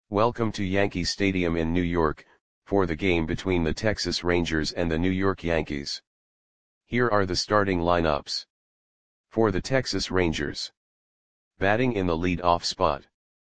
Welcome to Yankee Stadium in New York, for the game between the Texas Rangers and the New York Yankees. Here are the starting lineups. For the Texas Rangers. Batting in the lead-off spot.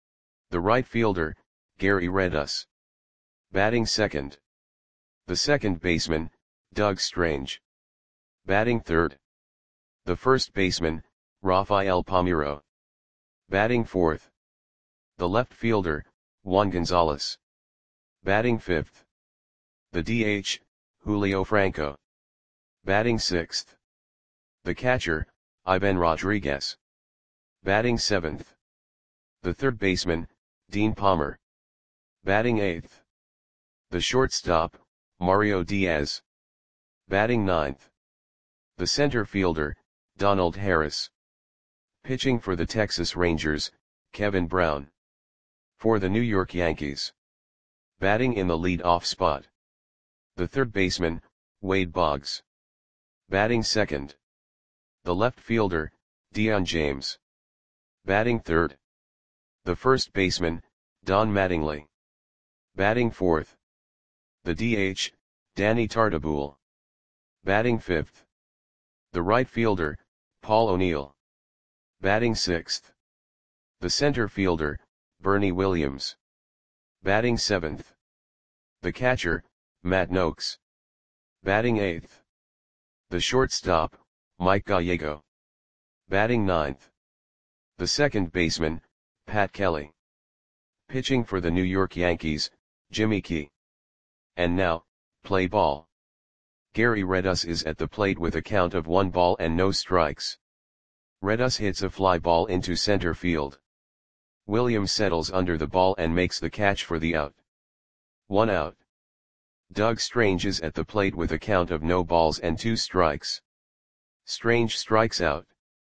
The right fielder, Gary Redus. Batting second. The second baseman, Doug Strange. Batting third. The first baseman, Rafael Palmeiro. Batting fourth. The left fielder, Juan Gonzalez. Batting fifth. The DH, Julio Franco. Batting sixth. The catcher, Ivan Rodriguez. Batting seventh. The third baseman, Dean Palmer. Batting eighth. The shortstop, Mario Diaz. Batting ninth. The center fielder, Donald Harris. Pitching for the Texas Rangers, Kevin Brown. For the New York Yankees. Batting in the lead-off spot. The third baseman, Wade Boggs. Batting second. The left fielder, Dion James. Batting third. The first baseman, Don Mattingly. Batting fourth. The DH, Danny Tartabull. Batting fifth. The right fielder, Paul O'Neill. Batting sixth. The center fielder, Bernie Williams. Batting seventh. The catcher, Matt Noakes. Batting eighth. The shortstop, Mike Gallego. Batting ninth. The second baseman, Pat Kelly. Pitching for the New York Yankees, Jimmy Key. And now, play ball. Gary Redus is at the plate with a count of 1 ball and no strikes. Redus hits a fly ball into center field. Williams settles under the ball and makes the catch for the out. 1 out. Doug Strange is at the plate with a count of no balls and 2 strikes. Strange strikes out.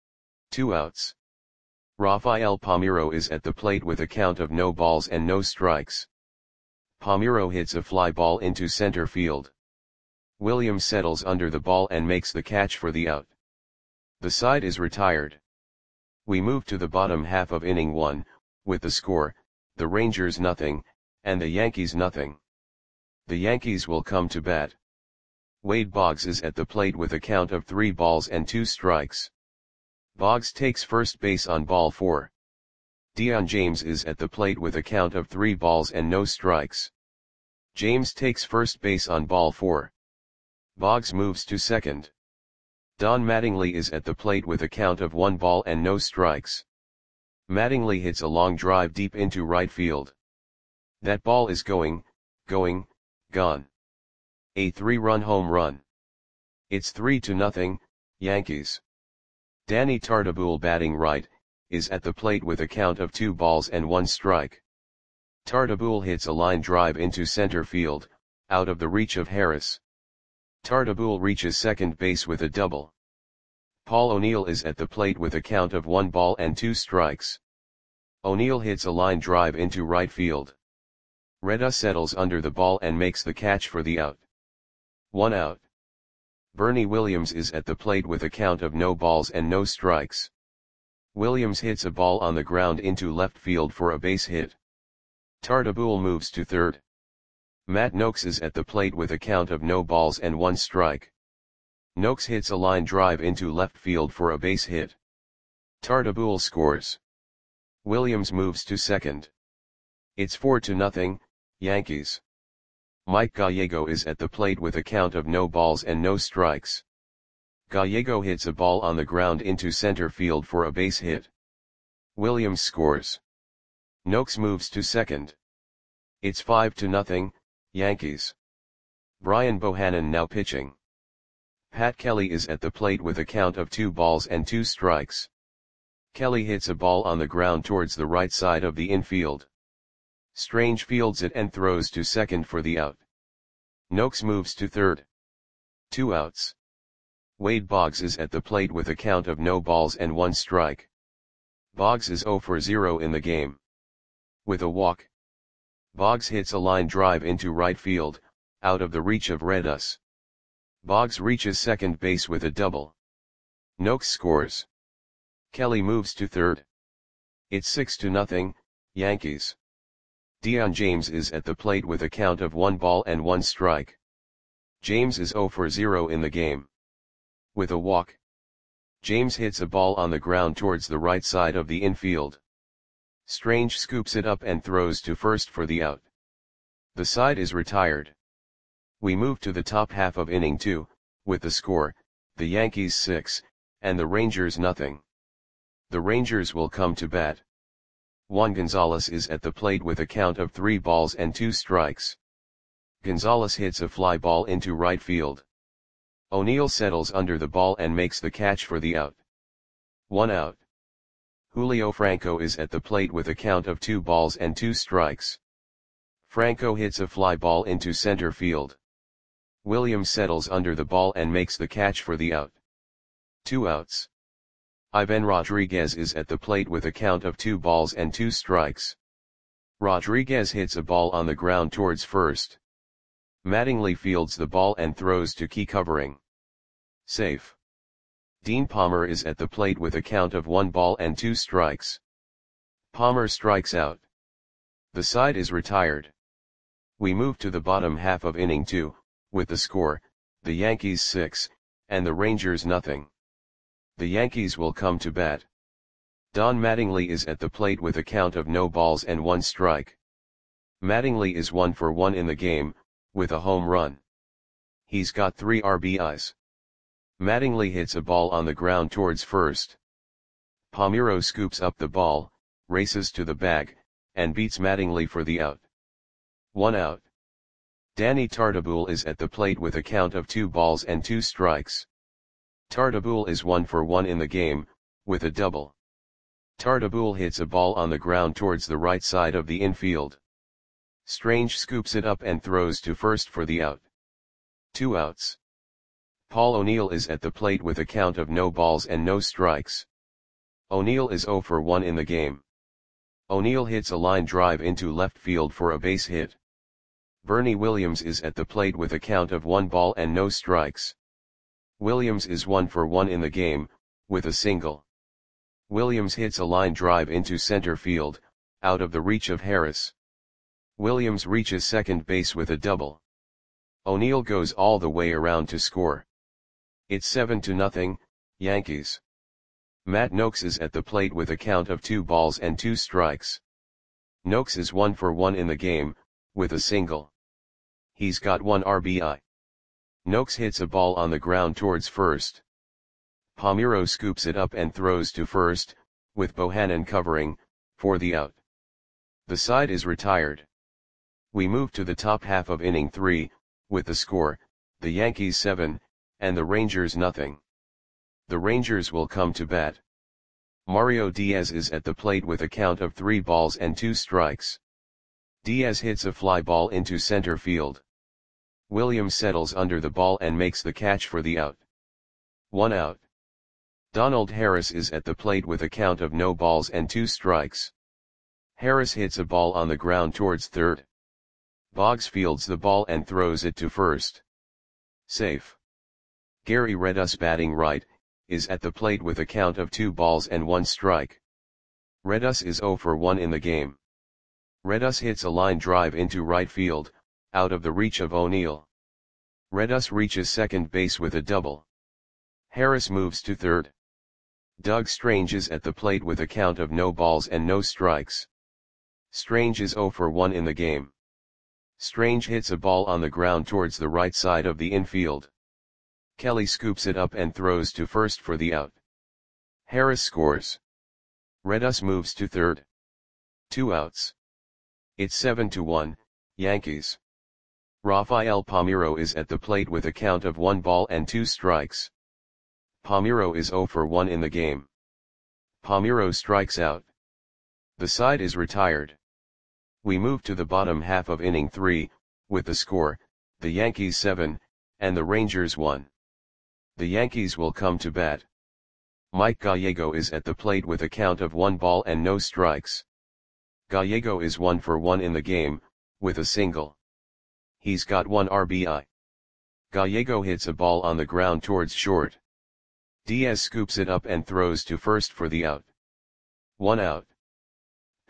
2 outs. Rafael Palmeiro is at the plate with a count of no balls and no strikes. Palmeiro hits a fly ball into center field. Williams settles under the ball and makes the catch for the out. The side is retired. We move to the bottom half of inning 1, with the score, the Rangers nothing, and the Yankees nothing. The Yankees will come to bat. Wade Boggs is at the plate with a count of 3 balls and 2 strikes. Boggs takes first base on ball 4. Dion James is at the plate with a count of 3 balls and no strikes. James takes first base on ball 4. Boggs moves to second. Don Mattingly is at the plate with a count of 1 ball and no strikes. Mattingly hits a long drive deep into right field. That ball is gone. A 3-run home run. It's 3-0, Yankees. Danny Tartabull, batting right, is at the plate with a count of 2 balls and 1 strike. Tartabull hits a line drive into center field, out of the reach of Harris. Tartabull reaches second base with a double. Paul O'Neill is at the plate with a count of 1 ball and 2 strikes. O'Neill hits a line drive into right field. Redus settles under the ball and makes the catch for the out. 1 out. Bernie Williams is at the plate with a count of no balls and no strikes. Williams hits a ball on the ground into left field for a base hit. Tartabull moves to third. Matt Noakes is at the plate with a count of no balls and 1 strike. Noakes hits a line drive into left field for a base hit. Tartabull scores. Williams moves to second. It's 4-0, Yankees. Mike Gallego is at the plate with a count of no balls and no strikes. Gallego hits a ball on the ground into center field for a base hit. Williams scores. Noakes moves to second. It's 5-0, Yankees. Brian Bohannon now pitching. Pat Kelly is at the plate with a count of 2 balls and 2 strikes. Kelly hits a ball on the ground towards the right side of the infield. Strange fields it and throws to second for the out. Noakes moves to third. 2 outs. Wade Boggs is at the plate with a count of no balls and 1 strike. Boggs is 0 for 0 in the game. With a walk. Boggs hits a line drive into right field, out of the reach of Redus. Boggs reaches second base with a double. Noakes scores. Kelly moves to third. It's 6-0, Yankees. Dion James is at the plate with a count of 1 ball and 1 strike. James is 0 for 0 in the game. With a walk, James hits a ball on the ground towards the right side of the infield. Strange scoops it up and throws to first for the out. The side is retired. We move to the top half of inning 2, with the score, the Yankees 6, and the Rangers nothing. The Rangers will come to bat. Juan Gonzalez is at the plate with a count of 3 balls and 2 strikes. Gonzalez hits a fly ball into right field. O'Neill settles under the ball and makes the catch for the out. 1 out. Julio Franco is at the plate with a count of 2 balls and 2 strikes. Franco hits a fly ball into center field. Williams settles under the ball and makes the catch for the out. 2 outs. Ivan Rodriguez is at the plate with a count of 2 balls and 2 strikes. Rodriguez hits a ball on the ground towards first. Mattingly fields the ball and throws to key covering. Safe. Dean Palmer is at the plate with a count of 1 ball and 2 strikes. Palmer strikes out. The side is retired. We move to the bottom half of inning 2, with the score, the Yankees 6, and the Rangers nothing. The Yankees will come to bat. Don Mattingly is at the plate with a count of no balls and 1 strike. Mattingly is 1 for 1 in the game, with a home run. He's got 3 RBIs. Mattingly hits a ball on the ground towards first. Palmeiro scoops up the ball, races to the bag, and beats Mattingly for the out. 1 out. Danny Tartabull is at the plate with a count of 2 balls and 2 strikes. Tartabull is 1 for 1 in the game, with a double. Tartabull hits a ball on the ground towards the right side of the infield. Strange scoops it up and throws to first for the out. 2 outs. Paul O'Neill is at the plate with a count of no balls and no strikes. O'Neill is 0 for 1 in the game. O'Neill hits a line drive into left field for a base hit. Bernie Williams is at the plate with a count of 1 ball and no strikes. Williams is 1 for 1 in the game, with a single. Williams hits a line drive into center field, out of the reach of Harris. Williams reaches second base with a double. O'Neill goes all the way around to score. It's 7-0, Yankees. Matt Noakes is at the plate with a count of 2 balls and 2 strikes. Noakes is 1 for 1 in the game, with a single. He's got 1 RBI. Noakes hits a ball on the ground towards first. Palmeiro scoops it up and throws to first, with Bohannon covering, for the out. The side is retired. We move to the top half of inning 3, with the score, the Yankees 7, and the Rangers nothing. The Rangers will come to bat. Mario Diaz is at the plate with a count of 3 balls and 2 strikes. Diaz hits a fly ball into center field. Williams settles under the ball and makes the catch for the out. 1 out. Donald Harris is at the plate with a count of no balls and 2 strikes. Harris hits a ball on the ground towards third. Boggs fields the ball and throws it to first. Safe. Gary Redus, batting right, is at the plate with a count of 2 balls and 1 strike. Redus is 0 for 1 in the game. Redus hits a line drive into right field, out of the reach of O'Neill. Redus reaches second base with a double. Harris moves to third. Doug Strange is at the plate with a count of no balls and no strikes. Strange is 0 for 1 in the game. Strange hits a ball on the ground towards the right side of the infield. Kelly scoops it up and throws to first for the out. Harris scores. Redus moves to third. 2 outs. It's 7-1, Yankees. Rafael Palmeiro is at the plate with a count of 1 ball and 2 strikes. Palmeiro is 0 for 1 in the game. Palmeiro strikes out. The side is retired. We move to the bottom half of inning 3, with the score, the Yankees 7, and the Rangers 1. The Yankees will come to bat. Mike Gallego is at the plate with a count of 1 ball and no strikes. Gallego is 1 for 1 in the game, with a single. He's got 1 RBI. Gallego hits a ball on the ground towards short. Diaz scoops it up and throws to first for the out. 1 out.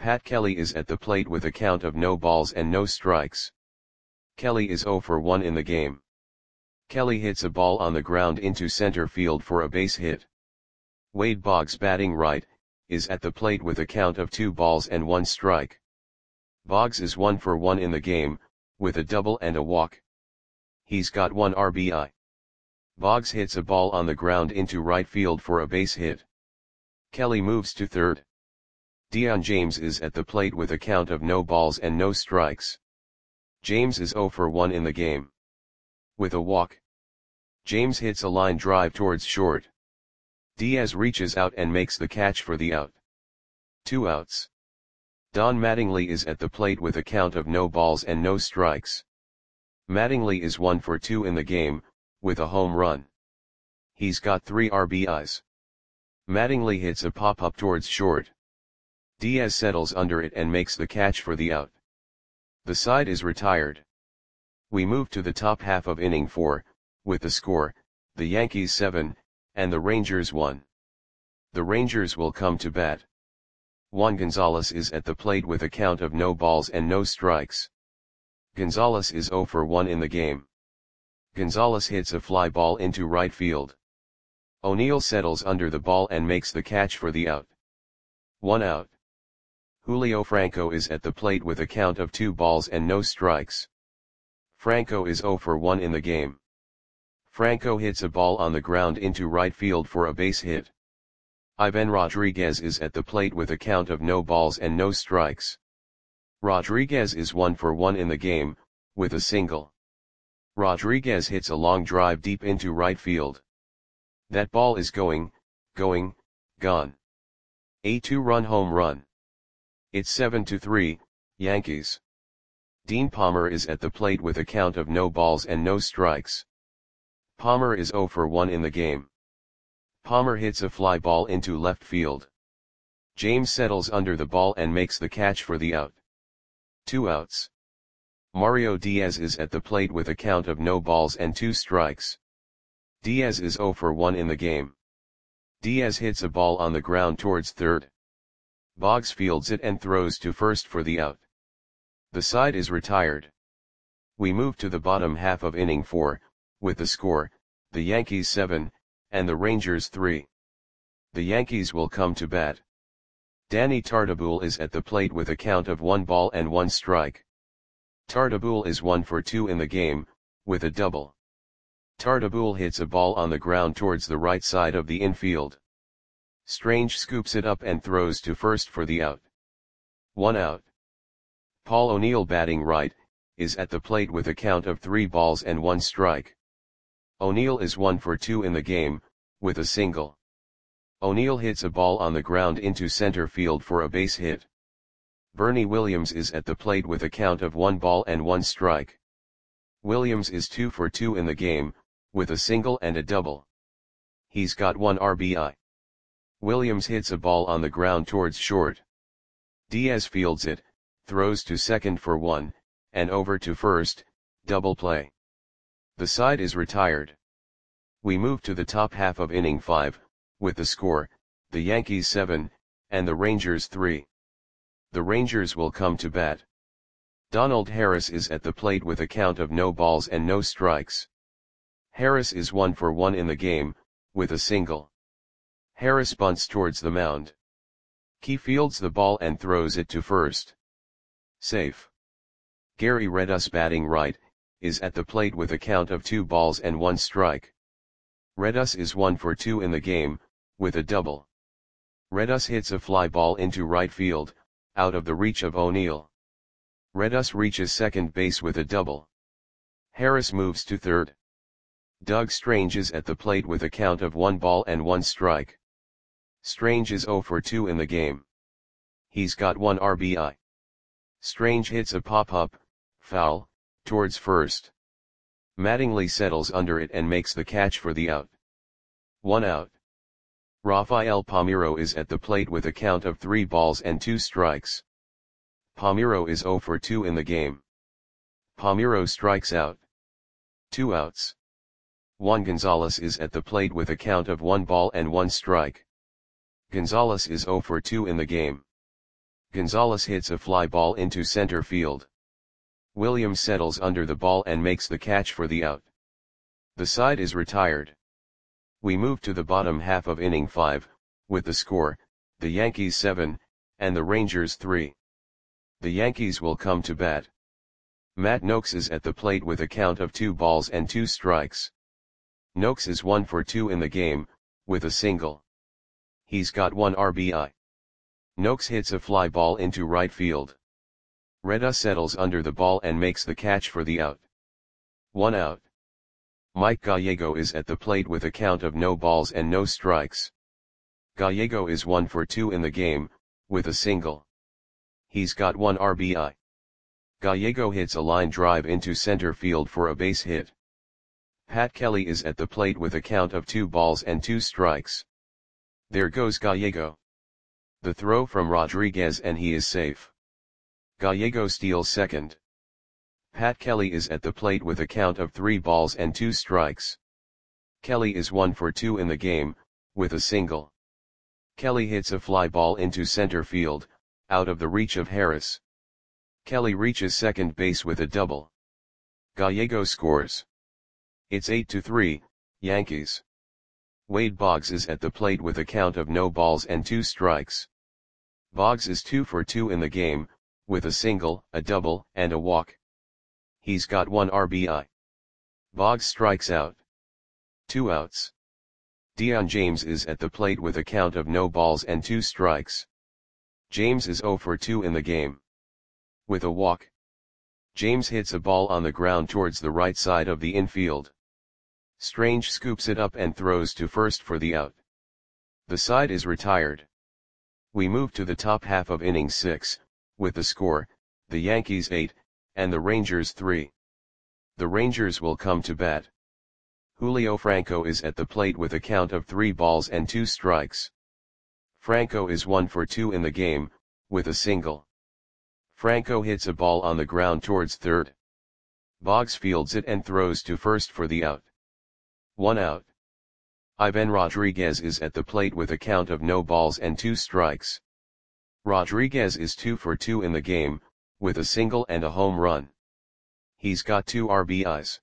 Pat Kelly is at the plate with a count of no balls and no strikes. Kelly is 0 for 1 in the game. Kelly hits a ball on the ground into center field for a base hit. Wade Boggs, batting right, is at the plate with a count of 2 balls and 1 strike. Boggs is 1 for 1 in the game, with a double and a walk. He's got 1 RBI. Boggs hits a ball on the ground into right field for a base hit. Kelly moves to third. Dion James is at the plate with a count of no balls and no strikes. James is 0 for 1 in the game. With a walk, James hits a line drive towards short. Diaz reaches out and makes the catch for the out. 2 outs. Don Mattingly is at the plate with a count of no balls and no strikes. Mattingly is 1 for 2 in the game, with a home run. He's got 3 RBIs. Mattingly hits a pop-up towards short. Diaz settles under it and makes the catch for the out. The side is retired. We move to the top half of inning 4, with the score, the Yankees 7, and the Rangers 1. The Rangers will come to bat. Juan Gonzalez is at the plate with a count of no balls and no strikes. Gonzalez is 0 for 1 in the game. Gonzalez hits a fly ball into right field. O'Neill settles under the ball and makes the catch for the out. 1 out. Julio Franco is at the plate with a count of 2 balls and no strikes. Franco is 0 for 1 in the game. Franco hits a ball on the ground into right field for a base hit. Ivan Rodriguez is at the plate with a count of no balls and no strikes. Rodriguez is 1 for 1 in the game, with a single. Rodriguez hits a long drive deep into right field. That ball is gone. A 2-run home run. It's 7-3, Yankees. Dean Palmer is at the plate with a count of no balls and no strikes. Palmer is 0 for 1 in the game. Palmer hits a fly ball into left field. James settles under the ball and makes the catch for the out. 2 outs. Mario Diaz is at the plate with a count of no balls and 2 strikes. Diaz is 0 for 1 in the game. Diaz hits a ball on the ground towards third. Boggs fields it and throws to first for the out. The side is retired. We move to the bottom half of inning 4, with the score, the Yankees 7, and the Rangers 3. The Yankees will come to bat. Danny Tartabull is at the plate with a count of 1 ball and 1 strike. Tartabull is 1 for 2 in the game, with a double. Tartabull hits a ball on the ground towards the right side of the infield. Strange scoops it up and throws to first for the out. 1 out. Paul O'Neill, batting right, is at the plate with a count of 3 balls and 1 strike. O'Neill is 1 for 2 in the game, with a single. O'Neill hits a ball on the ground into center field for a base hit. Bernie Williams is at the plate with a count of 1 ball and 1 strike. Williams is 2 for 2 in the game, with a single and a double. He's got 1 RBI. Williams hits a ball on the ground towards short. Diaz fields it, throws to second for 1, and over to first, double play. The side is retired. We move to the top half of inning 5, with the score, the Yankees 7, and the Rangers 3. The Rangers will come to bat. Donald Harris is at the plate with a count of no balls and no strikes. Harris is 1 for 1 in the game, with a single. Harris bunts towards the mound. Key fields the ball and throws it to first. Safe. Gary Redus, batting right, is at the plate with a count of 2 balls and 1 strike. Redus is 1 for 2 in the game, with a double. Redus hits a fly ball into right field, out of the reach of O'Neill. Redus reaches second base with a double. Harris moves to third. Doug Strange is at the plate with a count of 1 ball and 1 strike. Strange is 0 for 2 in the game. He's got 1 RBI. Strange hits a pop-up, foul, towards first. Mattingly settles under it and makes the catch for the out. 1 out. Rafael Palmeiro is at the plate with a count of 3 balls and 2 strikes. Palmeiro is 0 for 2 in the game. Palmeiro strikes out. 2 outs. Juan Gonzalez is at the plate with a count of 1 ball and 1 strike. Gonzalez is 0 for 2 in the game. Gonzalez hits a fly ball into center field. Williams settles under the ball and makes the catch for the out. The side is retired. We move to the bottom half of inning 5, with the score, the Yankees 7, and the Rangers 3. The Yankees will come to bat. Matt Nokes is at the plate with a count of 2 balls and 2 strikes. Nokes is 1 for 2 in the game, with a single. He's got 1 RBI. Nokes hits a fly ball into right field. Reda settles under the ball and makes the catch for the out. 1 out. Mike Gallego is at the plate with a count of no balls and no strikes. Gallego is 1 for 2 in the game, with a single. He's got 1 RBI. Gallego hits a line drive into center field for a base hit. Pat Kelly is at the plate with a count of 2 balls and 2 strikes. There goes Gallego. The throw from Rodriguez and he is safe. Gallego steals second. Pat Kelly is at the plate with a count of 3 balls and 2 strikes. Kelly is 1 for 2 in the game, with a single. Kelly hits a fly ball into center field, out of the reach of Harris. Kelly reaches second base with a double. Gallego scores. It's 8-3, Yankees. Wade Boggs is at the plate with a count of no balls and 2 strikes. Boggs is 2 for 2 in the game, with a single, a double, and a walk. He's got 1 RBI. Boggs strikes out. 2 outs. Dion James is at the plate with a count of no balls and 2 strikes. James is 0 for 2 in the game. With a walk. James hits a ball on the ground towards the right side of the infield. Strange scoops it up and throws to first for the out. The side is retired. We move to the top half of inning 6, with the score, the Yankees 8, and the Rangers 3. The Rangers will come to bat. Julio Franco is at the plate with a count of 3 balls and 2 strikes. Franco is 1 for 2 in the game, with a single. Franco hits a ball on the ground towards third. Boggs fields it and throws to first for the out. 1 out. Ivan Rodriguez is at the plate with a count of no balls and 2 strikes. Rodriguez is 2 for 2 in the game, with a single and a home run. He's got 2 RBIs.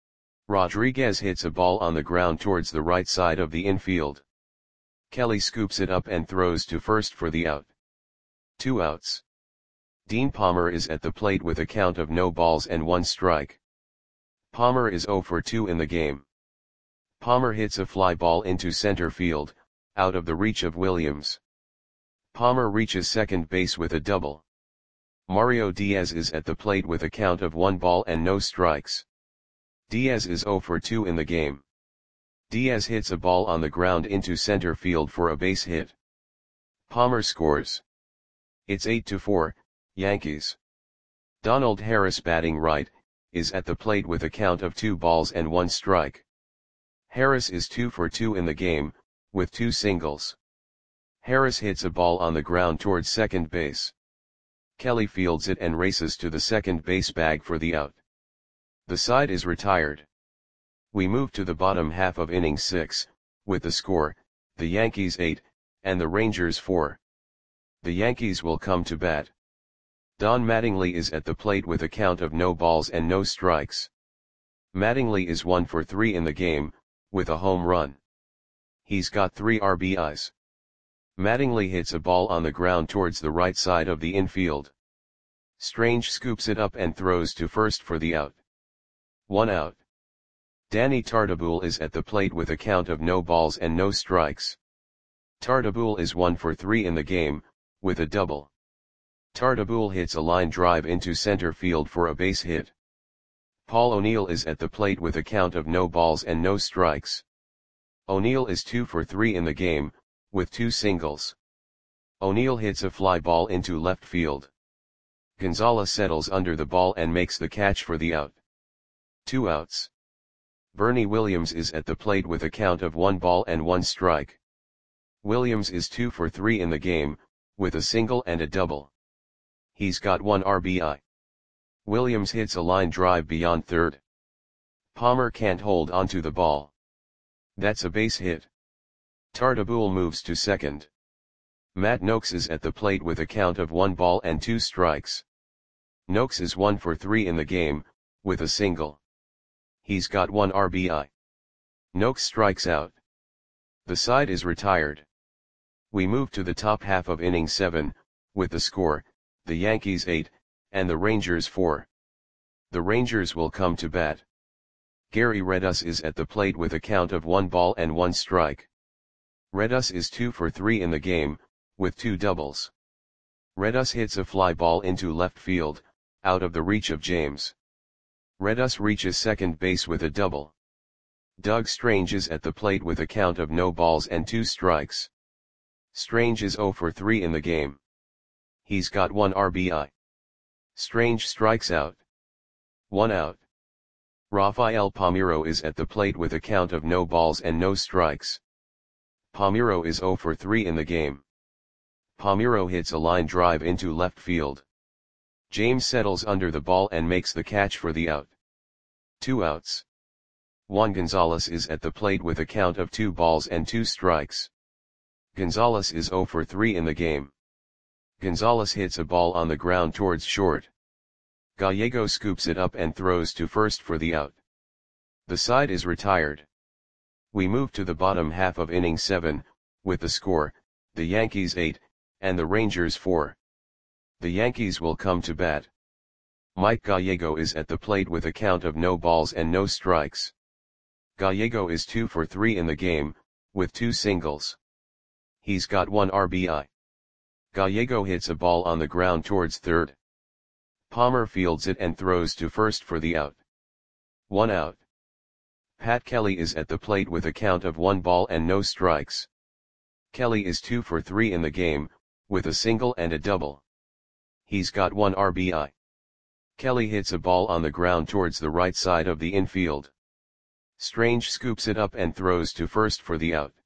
Rodriguez hits a ball on the ground towards the right side of the infield. Kelly scoops it up and throws to first for the out. 2 outs. Dean Palmer is at the plate with a count of no balls and 1 strike. Palmer is 0 for 2 in the game. Palmer hits a fly ball into center field, out of the reach of Williams. Palmer reaches second base with a double. Mario Diaz is at the plate with a count of 1 ball and no strikes. Diaz is 0 for 2 in the game. Diaz hits a ball on the ground into center field for a base hit. Palmer scores. It's 8-4, Yankees. Donald Harris, batting right, is at the plate with a count of 2 balls and 1 strike. Harris is 2 for 2 in the game, with 2 singles. Harris hits a ball on the ground towards second base. Kelly fields it and races to the second base bag for the out. The side is retired. We move to the bottom half of inning 6, with the score, the Yankees 8, and the Rangers 4. The Yankees will come to bat. Don Mattingly is at the plate with a count of no balls and no strikes. Mattingly is 1 for 3 in the game, with a home run. He's got 3 RBIs. Mattingly hits a ball on the ground towards the right side of the infield. Strange scoops it up and throws to first for the out. 1 out. Danny Tartabull is at the plate with a count of no balls and no strikes. Tartabull is 1 for 3 in the game, with a double. Tartabull hits a line drive into center field for a base hit. Paul O'Neill is at the plate with a count of no balls and no strikes. O'Neill is 2 for 3 in the game, with 2 singles. O'Neill hits a fly ball into left field. Gonzalez settles under the ball and makes the catch for the out. 2 outs. Bernie Williams is at the plate with a count of 1 ball and 1 strike. Williams is 2 for 3 in the game, with a single and a double. He's got 1 RBI. Williams hits a line drive beyond third. Palmer can't hold onto the ball. That's a base hit. Tartabull moves to second. Matt Noakes is at the plate with a count of 1 ball and 2 strikes. Noakes is 1 for 3 in the game, with a single. He's got 1 RBI. Noakes strikes out. The side is retired. We move to the top half of inning 7, with the score, the Yankees 8, and the Rangers 4. The Rangers will come to bat. Gary Redus is at the plate with a count of 1 ball and 1 strike. Redus is 2 for 3 in the game, with 2 doubles. Redus hits a fly ball into left field, out of the reach of James. Redus reaches second base with a double. Doug Strange is at the plate with a count of no balls and 2 strikes. Strange is 0 for 3 in the game. He's got 1 RBI. Strange strikes out. 1 out. Rafael Palmeiro is at the plate with a count of no balls and no strikes. Palmeiro is 0 for 3 in the game. Palmeiro hits a line drive into left field. James settles under the ball and makes the catch for the out. 2 outs. Juan Gonzalez is at the plate with a count of 2 balls and 2 strikes. Gonzalez is 0 for 3 in the game. Gonzalez hits a ball on the ground towards short. Gallego scoops it up and throws to first for the out. The side is retired. We move to the bottom half of inning 7, with the score, the Yankees 8, and the Rangers 4. The Yankees will come to bat. Mike Gallego is at the plate with a count of no balls and no strikes. Gallego is 2 for 3 in the game, with 2 singles. He's got 1 RBI. Gallego hits a ball on the ground towards third. Palmer fields it and throws to first for the out. 1 out. Pat Kelly is at the plate with a count of 1 ball and no strikes. Kelly is 2 for 3 in the game, with a single and a double. He's got 1 RBI. Kelly hits a ball on the ground towards the right side of the infield. Strange scoops it up and throws to first for the out.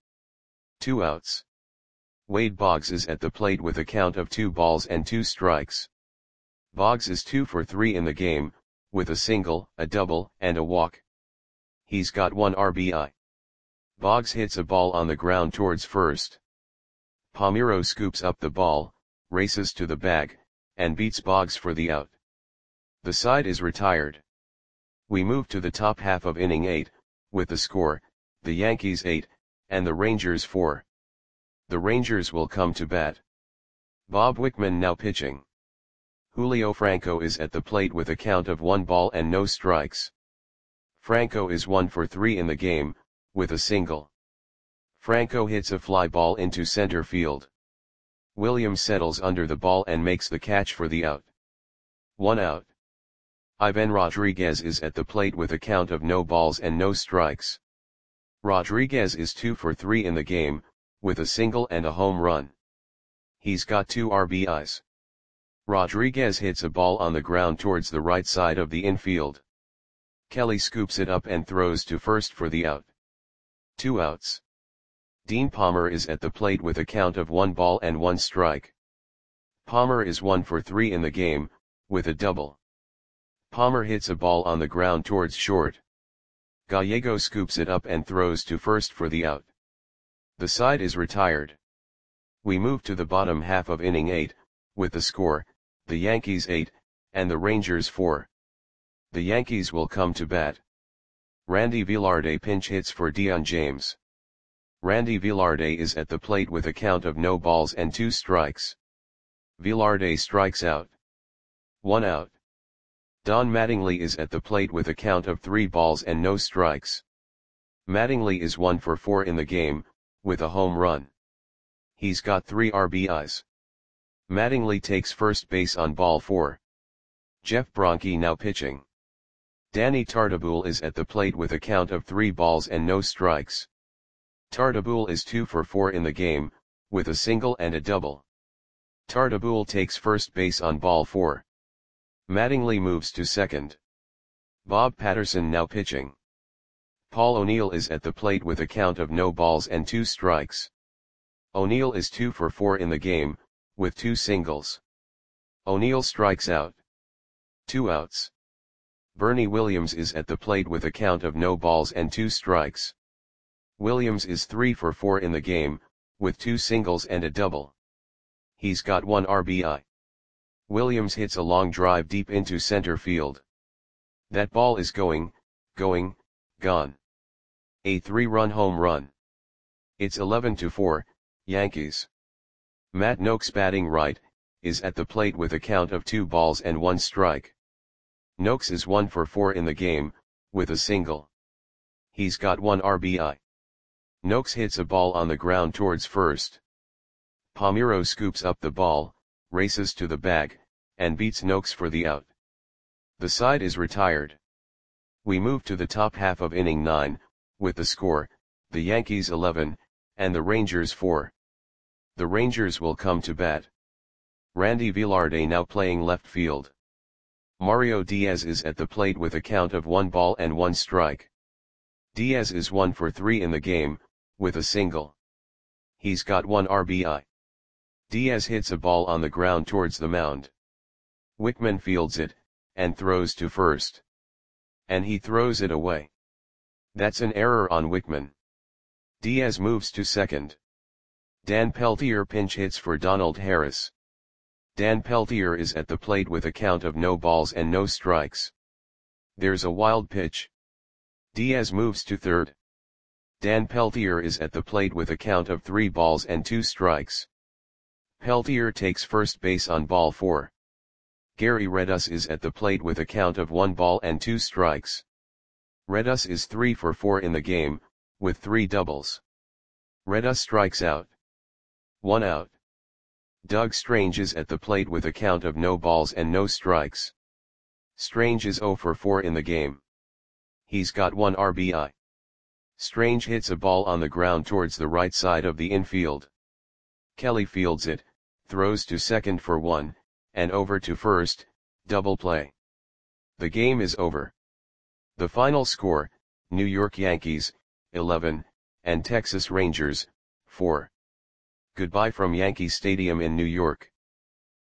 2 outs. Wade Boggs is at the plate with a count of 2 balls and 2 strikes. Boggs is 2 for 3 in the game, with a single, a double, and a walk. He's got 1 RBI. Boggs hits a ball on the ground towards first. Palmeiro scoops up the ball, races to the bag, and beats Boggs for the out. The side is retired. We move to the top half of inning 8, with the score, the Yankees 8, and the Rangers 4. The Rangers will come to bat. Bob Wickman now pitching. Julio Franco is at the plate with a count of 1 ball and no strikes. Franco is 1 for 3 in the game, with a single. Franco hits a fly ball into center field. Williams settles under the ball and makes the catch for the out. 1 out. Ivan Rodriguez is at the plate with a count of no balls and no strikes. Rodriguez is 2 for 3 in the game, with a single and a home run. He's got 2 RBIs. Rodriguez hits a ball on the ground towards the right side of the infield. Kelly scoops it up and throws to first for the out. 2 outs. Dean Palmer is at the plate with a count of 1 ball and 1 strike. Palmer is 1 for 3 in the game, with a double. Palmer hits a ball on the ground towards short. Gallego scoops it up and throws to first for the out. The side is retired. We move to the bottom half of inning 8, with the score, the Yankees 8, and the Rangers 4. The Yankees will come to bat. Randy Velarde pinch hits for Dion James. Randy Velarde is at the plate with a count of no balls and 2 strikes. Velarde strikes out. 1 out. Don Mattingly is at the plate with a count of 3 balls and no strikes. Mattingly is 1 for 4 in the game, with a home run. He's got 3 RBIs. Mattingly takes first base on ball 4. Jeff Bronke now pitching. Danny Tartabull is at the plate with a count of 3 balls and no strikes. Tartabull is 2 for 4 in the game, with a single and a double. Tartabull takes first base on ball 4. Mattingly moves to second. Bob Patterson now pitching. Paul O'Neill is at the plate with a count of no balls and 2 strikes. O'Neill is 2 for 4 in the game, with 2 singles. O'Neill strikes out. 2 outs. Bernie Williams is at the plate with a count of no balls and 2 strikes. Williams is 3 for 4 in the game, with 2 singles and a double. He's got 1 RBI. Williams hits a long drive deep into center field. That ball is going, gone. A 3-run home run. It's 11-4, Yankees. Matt Nokes, batting right, is at the plate with a count of 2 balls and 1 strike. Nokes is 1 for 4 in the game, with a single. He's got 1 RBI. Nokes hits a ball on the ground towards first. Palmeiro scoops up the ball, races to the bag, and beats Nokes for the out. The side is retired. We move to the top half of inning 9, with the score, the Yankees 11, and the Rangers 4. The Rangers will come to bat. Randy Velarde now playing left field. Mario Diaz is at the plate with a count of 1 ball and 1 strike. Diaz is 1 for 3 in the game, with a single. He's got 1 RBI. Diaz hits a ball on the ground towards the mound. Wickman fields it, and throws to first. And he throws it away. That's an error on Wickman. Diaz moves to second. Dan Peltier pinch hits for Donald Harris. Dan Peltier is at the plate with a count of no balls and no strikes. There's a wild pitch. Diaz moves to third. Dan Peltier is at the plate with a count of 3 balls and 2 strikes. Peltier takes first base on ball 4. Gary Redus is at the plate with a count of 1 ball and 2 strikes. Redus is 3 for 4 in the game, with 3 doubles. Redus strikes out. 1 out. Doug Strange is at the plate with a count of no balls and no strikes. Strange is 0 for 4 in the game. He's got 1 RBI. Strange hits a ball on the ground towards the right side of the infield. Kelly fields it, throws to second for 1, and over to first, double play. The game is over. The final score, New York Yankees, 11, and Texas Rangers, 4. Goodbye from Yankee Stadium in New York.